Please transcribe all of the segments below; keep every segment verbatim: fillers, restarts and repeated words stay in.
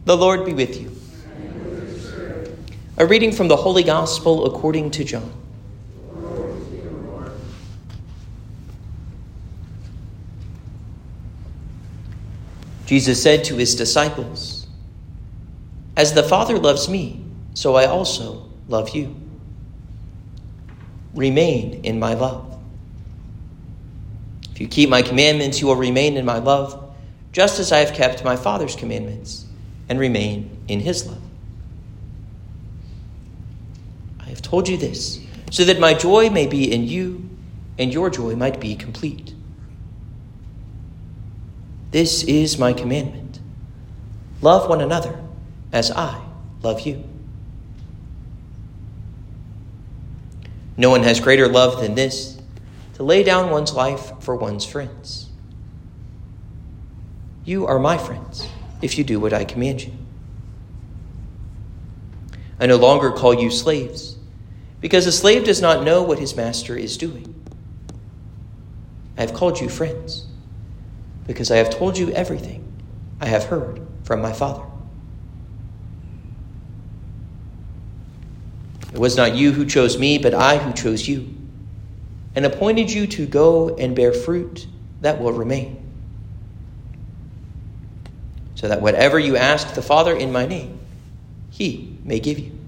The Lord be with you. A reading from the Holy Gospel according to John. Jesus said to his disciples, "As the Father loves me, so I also love you. Remain in my love. If you keep my commandments, you will remain in my love, just as I have kept my Father's commandments and remain in his love. I have told you this, so that my joy may be in you, and your joy might be complete. This is my commandment. Love one another as I love you. No one has greater love than this, to lay down one's life for one's friends. You are my friends if you do what I command you. I no longer call you slaves, because a slave does not know what his master is doing. I have called you friends, because I have told you everything I have heard from my Father. It was not you who chose me, but I who chose you, and appointed you to go and bear fruit that will remain, so that whatever you ask the Father in my name, he may give you.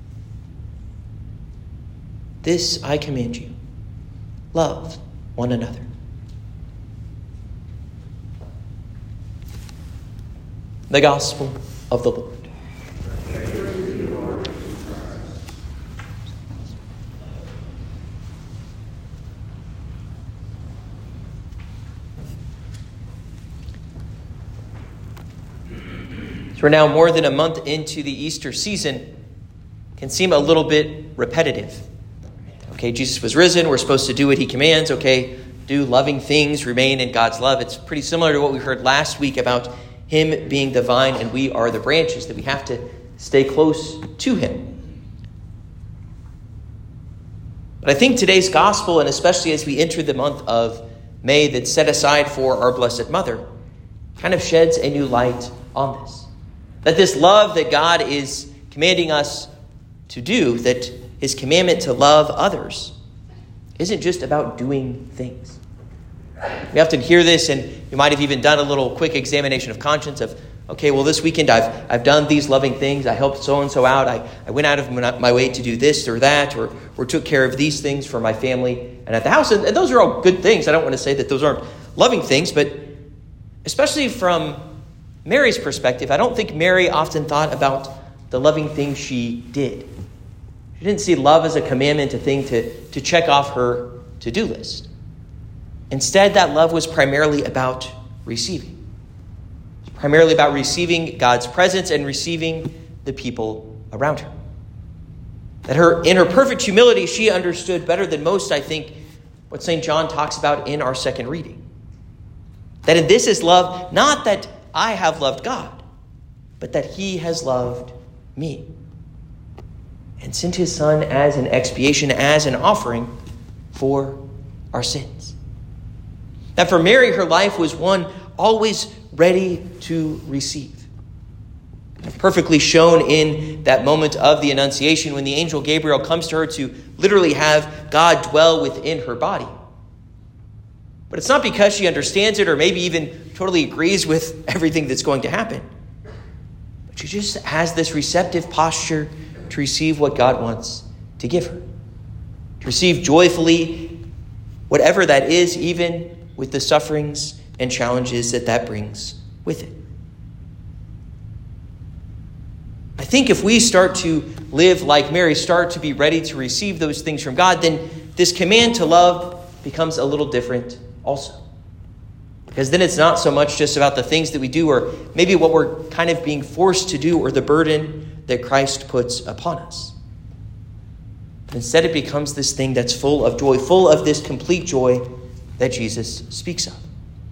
This I command you, love one another." The Gospel of the Lord. So we're now more than a month into the Easter season. It can seem a little bit repetitive. Okay, Jesus was risen. We're supposed to do what he commands. Okay, do loving things, remain in God's love. It's pretty similar to what we heard last week about him being the vine and we are the branches, that we have to stay close to him. But I think today's gospel, and especially as we enter the month of May that's set aside for our Blessed Mother, kind of sheds a new light on this. That this love that God is commanding us to do, that his commandment to love others, isn't just about doing things. We often hear this, and you might have even done a little quick examination of conscience of, okay, well, this weekend I've I've done these loving things. I helped so-and-so out. I, I went out of my way to do this or that, or, or took care of these things for my family and at the house. And, and those are all good things. I don't want to say that those aren't loving things, but especially from Mary's perspective, I don't think Mary often thought about the loving things she did. She didn't see love as a commandment, a thing to, to check off her to-do list. Instead, that love was primarily about receiving. It's primarily about receiving God's presence and receiving the people around her. That her, in her perfect humility, she understood better than most, I think, what Saint John talks about in our second reading. That in this is love, not that I have loved God, but that he has loved me and sent his Son as an expiation, as an offering for our sins. That for Mary, her life was one always ready to receive. Perfectly shown in that moment of the Annunciation when the angel Gabriel comes to her to literally have God dwell within her body. But it's not because she understands it or maybe even totally agrees with everything that's going to happen. But she just has this receptive posture to receive what God wants to give her. To receive joyfully whatever that is, even with the sufferings and challenges that that brings with it. I think if we start to live like Mary, start to be ready to receive those things from God, then this command to love becomes a little different also. Because then it's not so much just about the things that we do or maybe what we're kind of being forced to do or the burden that Christ puts upon us. But instead it becomes this thing that's full of joy, full of this complete joy that Jesus speaks of.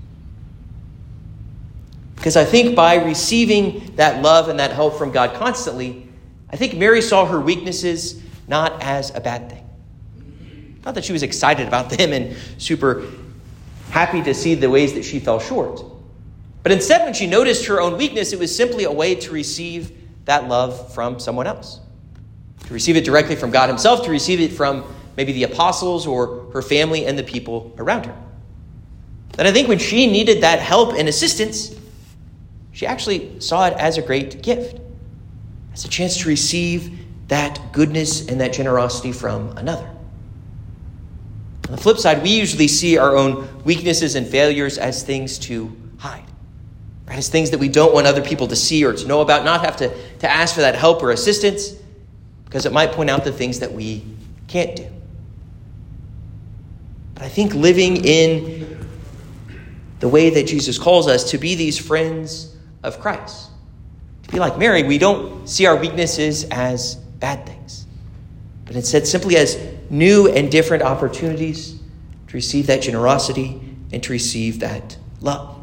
Because I think by receiving that love and that help from God constantly, I think Mary saw her weaknesses not as a bad thing. Not that she was excited about them and super happy to see the ways that she fell short. But instead, when she noticed her own weakness, it was simply a way to receive that love from someone else. To receive it directly from God himself, to receive it from maybe the apostles or her family and the people around her. And I think when she needed that help and assistance, she actually saw it as a great gift, as a chance to receive that goodness and that generosity from another. On the flip side, we usually see our own weaknesses and failures as things to hide, right? As things that we don't want other people to see or to know about, not have to, to ask for that help or assistance, because it might point out the things that we can't do. But I think living in the way that Jesus calls us to be these friends of Christ, to be like Mary, we don't see our weaknesses as bad things, but instead simply as new and different opportunities to receive that generosity and to receive that love.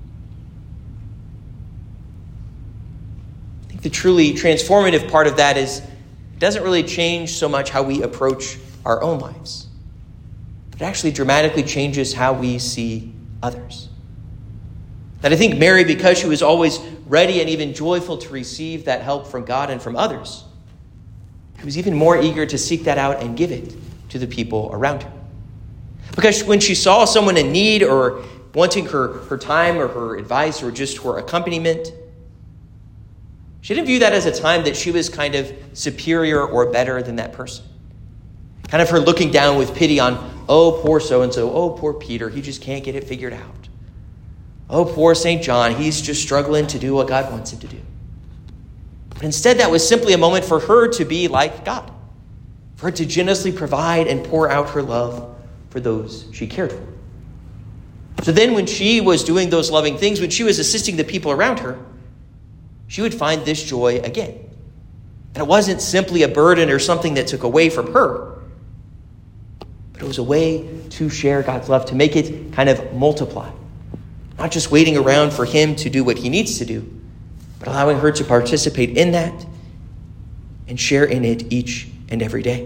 I think the truly transformative part of that is it doesn't really change so much how we approach our own lives. It actually dramatically changes how we see others. That I think Mary, because she was always ready and even joyful to receive that help from God and from others, she was even more eager to seek that out and give it to the people around her. Because when she saw someone in need or wanting her, her time or her advice or just her accompaniment, she didn't view that as a time that she was kind of superior or better than that person. Kind of her looking down with pity on, oh, poor so-and-so, oh, poor Peter, he just can't get it figured out. Oh, poor Saint John, he's just struggling to do what God wants him to do. But instead, that was simply a moment for her to be like God, for her to generously provide and pour out her love for those she cared for. So then when she was doing those loving things, when she was assisting the people around her, she would find this joy again. And it wasn't simply a burden or something that took away from her, but it was a way to share God's love, to make it kind of multiply. Not just waiting around for him to do what he needs to do, but allowing her to participate in that and share in it each and every day.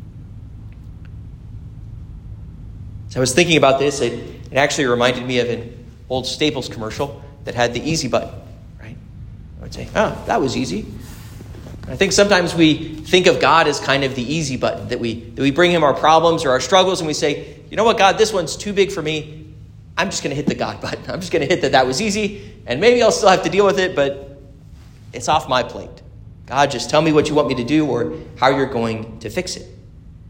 So I was thinking about this. It, it actually reminded me of an old Staples commercial that had the easy button, right? I would say, oh, that was easy. I think sometimes we think of God as kind of the easy button, that we, that we bring him our problems or our struggles and we say, you know what, God, this one's too big for me. I'm just going to hit the God button. I'm just going to hit that that was easy, and maybe I'll still have to deal with it, but it's off my plate. God, just tell me what you want me to do or how you're going to fix it.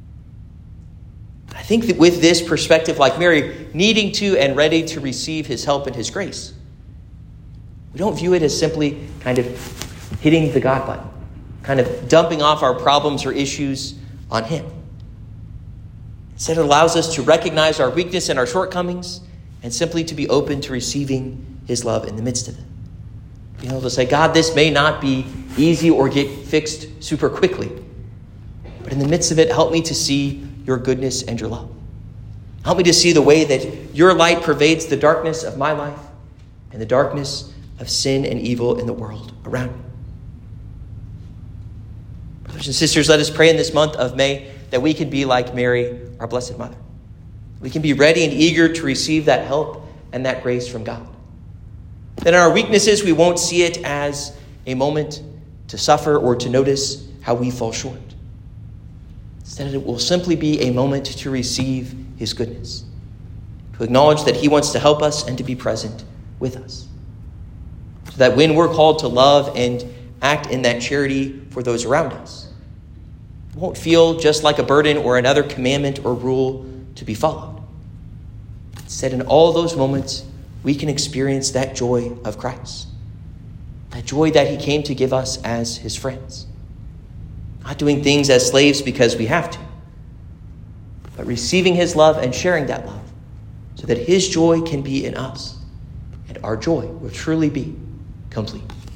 I think that with this perspective, like Mary, needing to and ready to receive his help and his grace, we don't view it as simply kind of hitting the God button, kind of dumping off our problems or issues on him. Instead, it allows us to recognize our weakness and our shortcomings and simply to be open to receiving his love in the midst of it. Being able to say, God, this may not be easy or get fixed super quickly, but in the midst of it, help me to see your goodness and your love. Help me to see the way that your light pervades the darkness of my life and the darkness of sin and evil in the world around me. Brothers and sisters, let us pray in this month of May that we can be like Mary, our Blessed Mother. We can be ready and eager to receive that help and that grace from God. That in our weaknesses, we won't see it as a moment to suffer or to notice how we fall short. Instead, it will simply be a moment to receive his goodness, to acknowledge that he wants to help us and to be present with us. So that when we're called to love and act in that charity for those around us, it won't feel just like a burden or another commandment or rule to be followed. Instead, in all those moments, we can experience that joy of Christ. That joy that he came to give us as his friends. Not doing things as slaves because we have to, but receiving his love and sharing that love so that his joy can be in us and our joy will truly be complete.